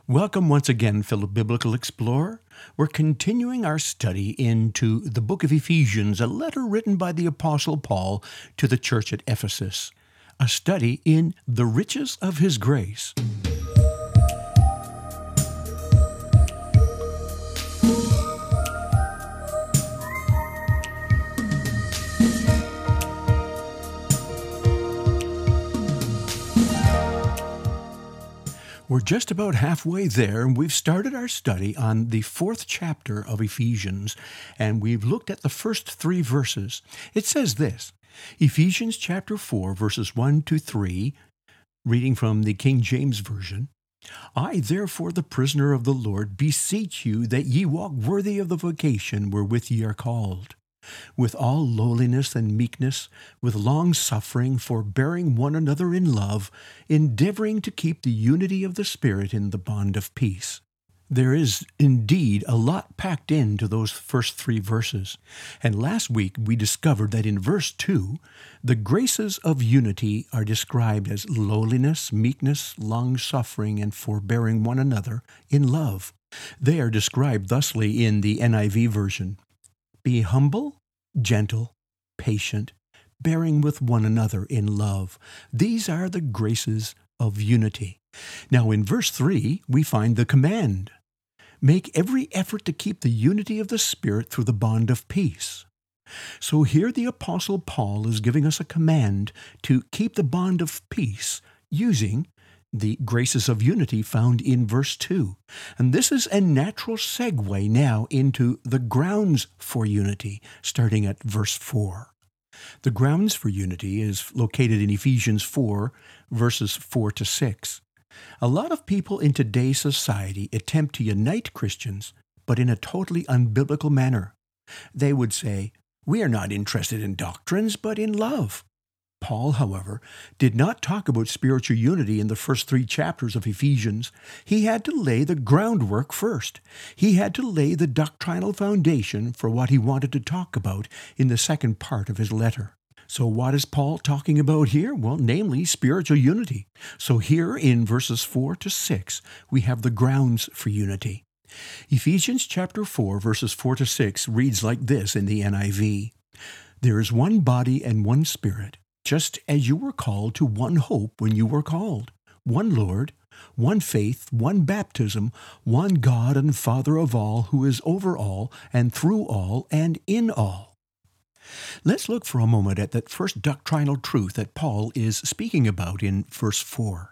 Welcome once again, fellow Biblical Explorer. We're continuing our study into the book of Ephesians, a letter written by the Apostle Paul to the church at Ephesus, a study in the riches of his grace. We're just about halfway there, and we've started our study on the 4th chapter of Ephesians, and we've looked at the first 3 verses. It says this, Ephesians chapter 4, verses 1 to 3, reading from the King James Version, I, therefore, the prisoner of the Lord, beseech you that ye walk worthy of the vocation wherewith ye are called, with all lowliness and meekness, with long-suffering, forbearing one another in love, endeavoring to keep the unity of the Spirit in the bond of peace. There is indeed a lot packed into those first 3 verses, and last week we discovered that in verse 2, the graces of unity are described as lowliness, meekness, long-suffering, and forbearing one another in love. They are described thusly in the NIV version. Be humble, gentle, patient, bearing with one another in love. These are the graces of unity. Now in verse 3, we find the command. Make every effort to keep the unity of the Spirit through the bond of peace. So here the Apostle Paul is giving us a command to keep the bond of peace using the graces of unity found in verse 2. And this is a natural segue now into the grounds for unity, starting at verse 4. The grounds for unity is located in Ephesians 4, verses 4 to 6. A lot of people in today's society attempt to unite Christians, but in a totally unbiblical manner. They would say, we are not interested in doctrines, but in love. Paul, however, did not talk about spiritual unity in the first 3 chapters of Ephesians. He had to lay the groundwork first. He had to lay the doctrinal foundation for what he wanted to talk about in the second part of his letter. So what is Paul talking about here? Well, namely, spiritual unity. So here in verses 4 to 6, we have the grounds for unity. Ephesians chapter 4, verses 4 to 6 reads like this in the NIV. There is one body and one Spirit, just as you were called to one hope when you were called, one Lord, one faith, one baptism, one God and Father of all, who is over all and through all and in all. Let's look for a moment at that first doctrinal truth that Paul is speaking about in verse 4.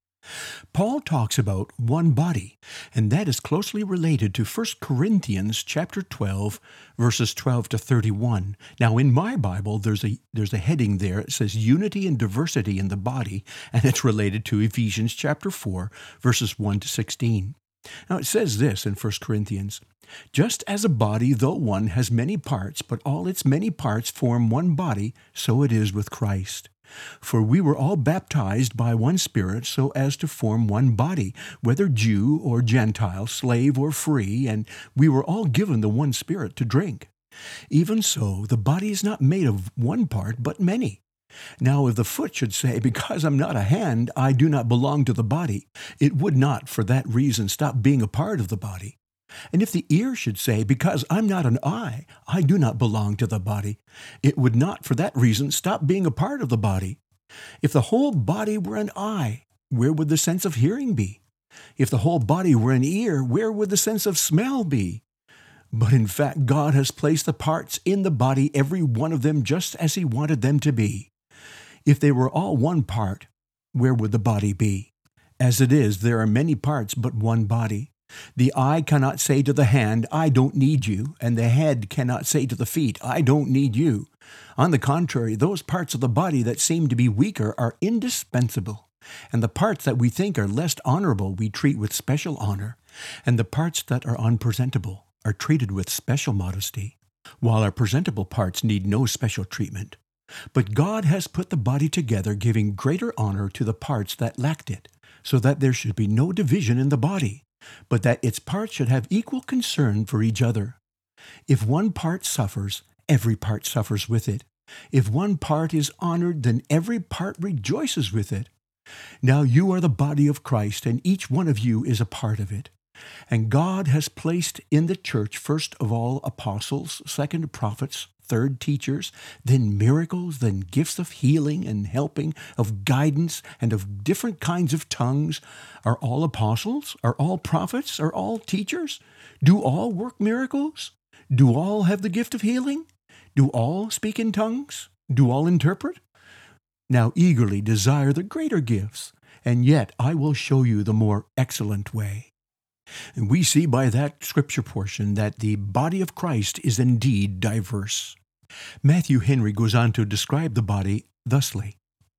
Paul talks about one body, and that is closely related to 1 Corinthians chapter 12, verses 12 to 31. Now, in my Bible, there's a heading there. It says unity and diversity in the body, and it's related to Ephesians chapter 4, verses 1 to 16. Now, it says this in 1 Corinthians, just as a body, though one, has many parts, but all its many parts form one body, so it is with Christ. For we were all baptized by one Spirit so as to form one body, whether Jew or Gentile, slave or free, and we were all given the one Spirit to drink. Even so, the body is not made of one part, but many. Now if the foot should say, because I'm not a hand, I do not belong to the body, it would not for that reason stop being a part of the body. And if the ear should say, because I'm not an eye, I do not belong to the body, it would not for that reason stop being a part of the body. If the whole body were an eye, where would the sense of hearing be? If the whole body were an ear, where would the sense of smell be? But in fact, God has placed the parts in the body, every one of them just as He wanted them to be. If they were all one part, where would the body be? As it is, there are many parts, but one body. The eye cannot say to the hand, I don't need you, and the head cannot say to the feet, I don't need you. On the contrary, those parts of the body that seem to be weaker are indispensable, and the parts that we think are less honorable we treat with special honor, and the parts that are unpresentable are treated with special modesty, while our presentable parts need no special treatment. But God has put the body together, giving greater honor to the parts that lacked it, so that there should be no division in the body, but that its parts should have equal concern for each other. If one part suffers, every part suffers with it. If one part is honored, then every part rejoices with it. Now you are the body of Christ, and each one of you is a part of it. And God has placed in the church, first of all, apostles, second, prophets, third, teachers, then miracles, then gifts of healing and helping, of guidance, and of different kinds of tongues. Are all apostles? Are all prophets? Are all teachers? Do all work miracles? Do all have the gift of healing? Do all speak in tongues? Do all interpret? Now eagerly desire the greater gifts, and yet I will show you the more excellent way. And we see by that scripture portion that the body of Christ is indeed diverse. Matthew Henry goes on to describe the body thusly.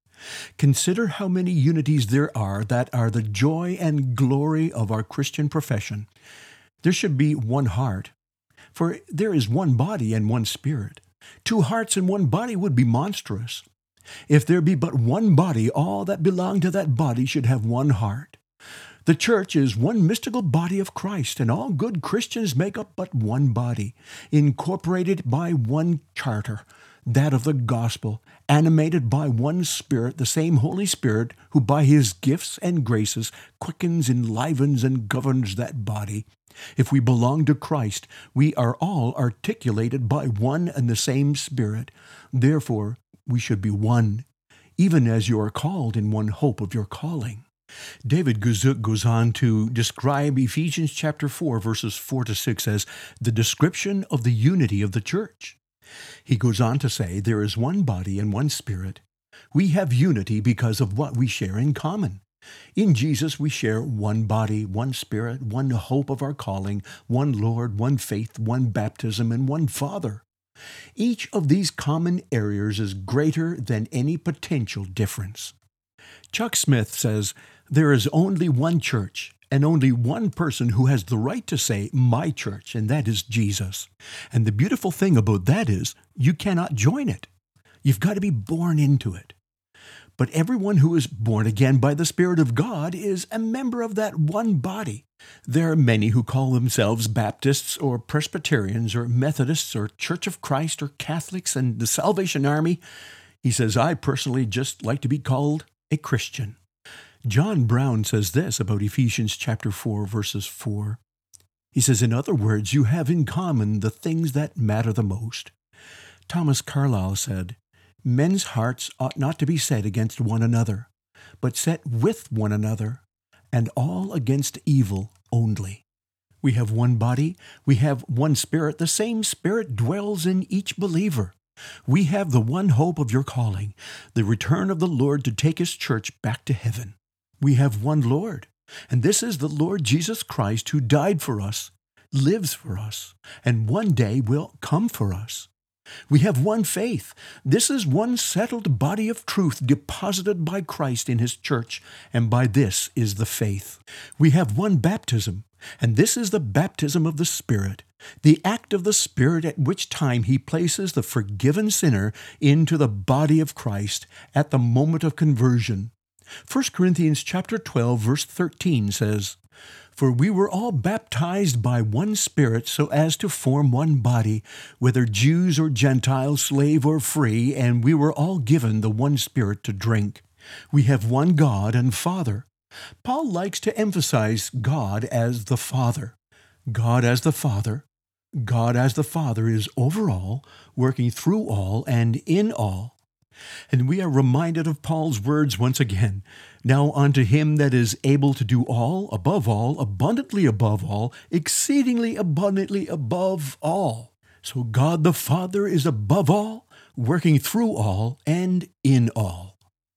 Consider how many unities there are that are the joy and glory of our Christian profession. There should be one heart, for there is one body and one spirit. 2 hearts and one body would be monstrous. If there be but one body, all that belong to that body should have one heart. The church is one mystical body of Christ, and all good Christians make up but one body, incorporated by one charter, that of the gospel, animated by one Spirit, the same Holy Spirit, who by his gifts and graces quickens, enlivens, and governs that body. If we belong to Christ, we are all articulated by one and the same Spirit. Therefore, we should be one, even as you are called in one hope of your calling. David Guzik goes on to describe Ephesians chapter 4, verses 4 to 6 as the description of the unity of the church. He goes on to say, there is one body and one Spirit. We have unity because of what we share in common. In Jesus we share one body, one Spirit, one hope of our calling, one Lord, one faith, one baptism, and one Father. Each of these common areas is greater than any potential difference. Chuck Smith says, there is only one church and only one person who has the right to say, my church, and that is Jesus. And the beautiful thing about that is you cannot join it. You've got to be born into it. But everyone who is born again by the Spirit of God is a member of that one body. There are many who call themselves Baptists or Presbyterians or Methodists or Church of Christ or Catholics and the Salvation Army. He says, I personally just like to be called a Christian. John Brown says this about Ephesians chapter 4, verses 4. He says, in other words, you have in common the things that matter the most. Thomas Carlyle said, men's hearts ought not to be set against one another, but set with one another, and all against evil only. We have one body, we have one Spirit, the same Spirit dwells in each believer. We have the one hope of your calling, the return of the Lord to take his church back to heaven. We have one Lord, and this is the Lord Jesus Christ who died for us, lives for us, and one day will come for us. We have one faith. This is one settled body of truth deposited by Christ in his church, and by this is the faith. We have one baptism, and this is the baptism of the Spirit, the act of the Spirit at which time he places the forgiven sinner into the body of Christ at the moment of conversion. 1 Corinthians chapter 12, verse 13 says, for we were all baptized by one Spirit so as to form one body, whether Jews or Gentiles, slave or free, and we were all given the one Spirit to drink. We have one God and Father. Paul likes to emphasize God as the Father. God as the Father. God as the Father is over all, working through all and in all. And we are reminded of Paul's words once again. Now unto him that is able to do all, abundantly above all, exceedingly abundantly above all. So God the Father is above all, working through all and in all.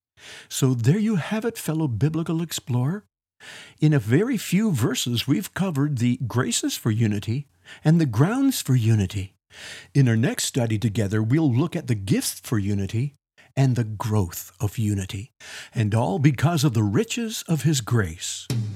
So there you have it, fellow biblical explorer. In a very few verses, we've covered the graces for unity and the grounds for unity. In our next study together, we'll look at the gifts for unity and the growth of unity, and all because of the riches of his grace.